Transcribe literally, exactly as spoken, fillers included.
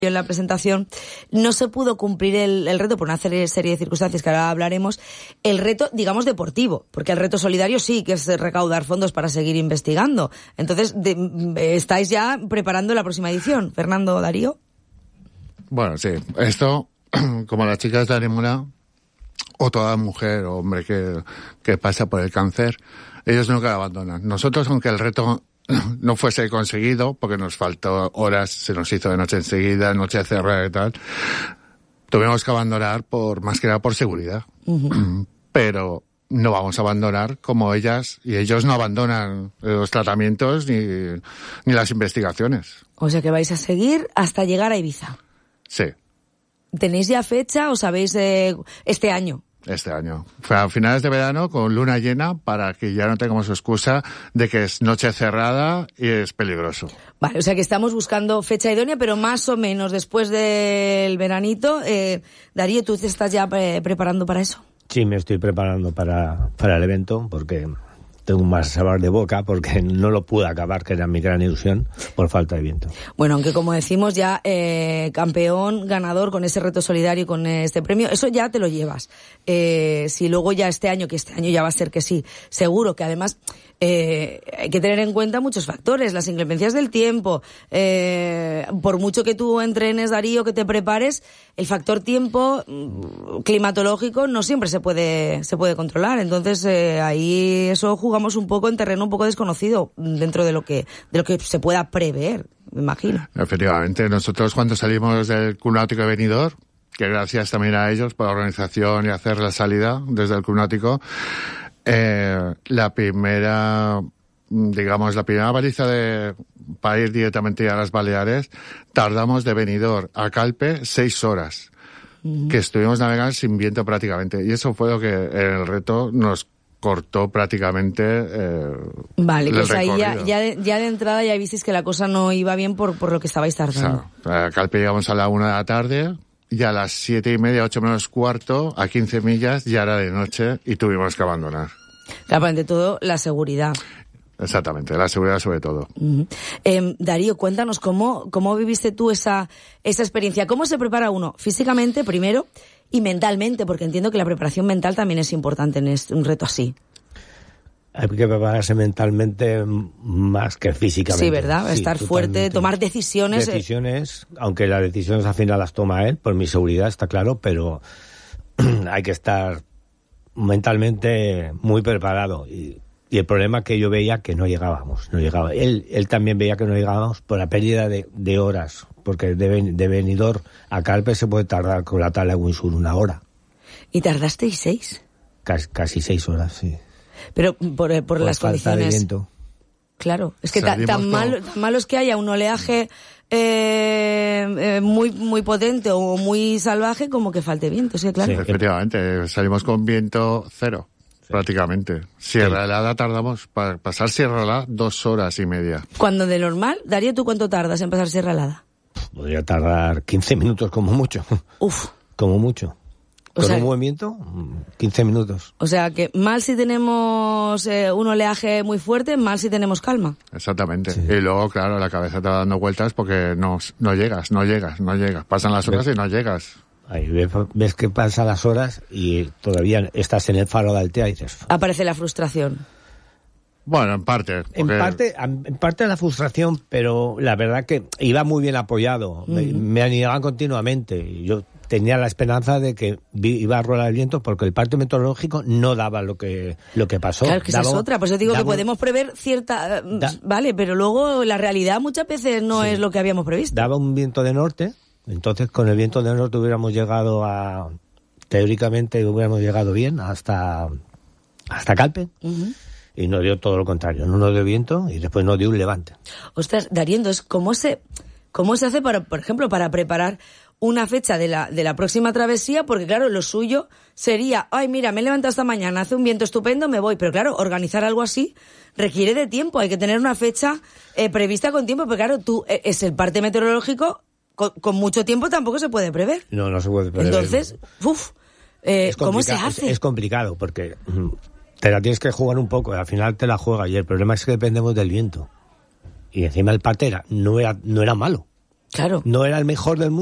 en la presentación, no se pudo cumplir el, el reto por una serie de circunstancias que ahora hablaremos, el reto, digamos, deportivo, porque el reto solidario sí que es recaudar fondos para seguir investigando. Entonces, de, ¿estáis ya preparando la próxima edición? Fernando, Darío. Bueno, sí, esto, como las chicas de Anemona, o toda mujer o hombre que, que pasa por el cáncer, ellos nunca lo abandonan. Nosotros, aunque el reto no fuese conseguido, porque nos faltó horas, se nos hizo de noche enseguida, noche cerrada y tal, tuvimos que abandonar por, más que nada por seguridad. Uh-huh. Pero no vamos a abandonar como ellas, y ellos no abandonan los tratamientos ni, ni las investigaciones. O sea que vais a seguir hasta llegar a Ibiza. Sí. ¿Tenéis ya fecha o sabéis eh, este año? Este año. Fue a finales de verano con luna llena para que ya no tengamos excusa de que es noche cerrada y es peligroso. Vale, o sea que estamos buscando fecha idónea, pero más o menos después del veranito. Eh, Darío, ¿tú te estás ya pre- preparando para eso? Sí, me estoy preparando para, para el evento porque tengo un mal sabor de boca porque no lo pude acabar, que era mi gran ilusión, por falta de viento. Bueno, aunque como decimos ya, eh, campeón, ganador con ese reto solidario y con este premio, eso ya te lo llevas. Eh, si luego ya este año, que este año ya va a ser que sí, seguro que además eh, hay que tener en cuenta muchos factores, las inclemencias del tiempo, eh, por mucho que tú entrenes, Darío, que te prepares, el factor tiempo climatológico no siempre se puede se puede controlar. Entonces eh, ahí eso jugamos un poco en terreno un poco desconocido dentro de lo que de lo que se pueda prever, me imagino. Efectivamente, nosotros cuando salimos del Club Náutico de Benidorm, que gracias también a ellos por la organización y hacer la salida desde el Club Náutico, eh, la primera, digamos, la primera baliza de para ir directamente a las Baleares, tardamos de Benidorm a Calpe seis horas, uh-huh. que estuvimos navegando sin viento prácticamente, y eso fue lo que en el reto nos cortó prácticamente eh, vale, pues el ahí recorrido. ya, ya, de, ya de entrada ya visteis que la cosa no iba bien por, por lo que estabais tardando. O sea, a Calpe llegamos a la una de la tarde y a las siete y media, ocho menos cuarto, a quince millas ya era de noche y tuvimos que abandonar. Claro, ante todo la seguridad. Exactamente, la seguridad sobre todo. Uh-huh. Eh, Darío, cuéntanos cómo, cómo viviste tú esa, esa experiencia. ¿Cómo se prepara uno físicamente primero y mentalmente? Porque entiendo que la preparación mental también es importante en este, un reto así. Hay que prepararse mentalmente más que físicamente. Sí, ¿verdad? Sí, estar totalmente. Fuerte, tomar decisiones. Decisiones, eh... aunque las decisiones al final las toma él, por mi seguridad, está claro, pero hay que estar mentalmente muy preparado. Y, y el problema que yo veía que no llegábamos, no llegaba. Él, él también veía que no llegábamos por la pérdida de, de horas, porque de, de Benidorm a Calpe se puede tardar con la tabla de Windsor una hora. ¿Y tardasteis seis? Casi, casi seis horas, sí. Pero por, por, por las falta condiciones. De viento. Claro, es que tan, tan, malo, tan malo es que haya un oleaje eh, eh, muy muy potente o muy salvaje como que falte viento, sí, claro. Sí, efectivamente, salimos con viento cero, sí. prácticamente. Sierra Helada tardamos, para pasar Sierra Helada, dos horas y media. Cuando de normal, Darío, ¿tú cuánto tardas en pasar Sierra Helada? Podría tardar quince minutos como mucho. Uf. Como mucho. O Con sea, un movimiento, quince minutos. O sea que mal si tenemos eh, un oleaje muy fuerte, mal si tenemos calma. Exactamente. Sí. Y luego, claro, la cabeza te va dando vueltas porque no, no llegas, no llegas, no llegas. Pasan las horas y no llegas. Ahí ves, ves que pasan las horas y todavía estás en el faro de Altea y dices... Aparece la frustración. Bueno, en parte. Porque... En parte, en parte la frustración, pero la verdad que iba muy bien apoyado. Uh-huh. Me, me animaban continuamente y yo... tenía la esperanza de que iba a rolar el viento porque el parte meteorológico no daba lo que lo que pasó. Claro, que esa daba, es otra. Pues yo digo que daba, podemos prever cierta... Da, vale, pero luego la realidad muchas veces no sí, es lo que habíamos previsto. Daba un viento de norte, entonces con el viento de norte hubiéramos llegado a... Teóricamente hubiéramos llegado bien hasta, hasta Calpe. Uh-huh. Y nos dio todo lo contrario. No nos dio viento y después nos dio un levante. Ostras, Darío, entonces, ¿cómo se, cómo se hace, para, por ejemplo, para preparar una fecha de la de la próxima travesía? Porque claro, lo suyo sería, ay, mira, me he levantado esta mañana, hace un viento estupendo, me voy. Pero claro, organizar algo así requiere de tiempo, hay que tener una fecha eh, prevista con tiempo, porque claro, tú, eh, es el parte meteorológico, con, con mucho tiempo tampoco se puede prever. No, no se puede prever. Entonces, uff, eh, ¿cómo se hace? Es, es complicado, porque te la tienes que jugar un poco, y al final te la juegas, y el problema es que dependemos del viento. Y encima el parte era, no era, no era malo. Claro. No era el mejor del mundo.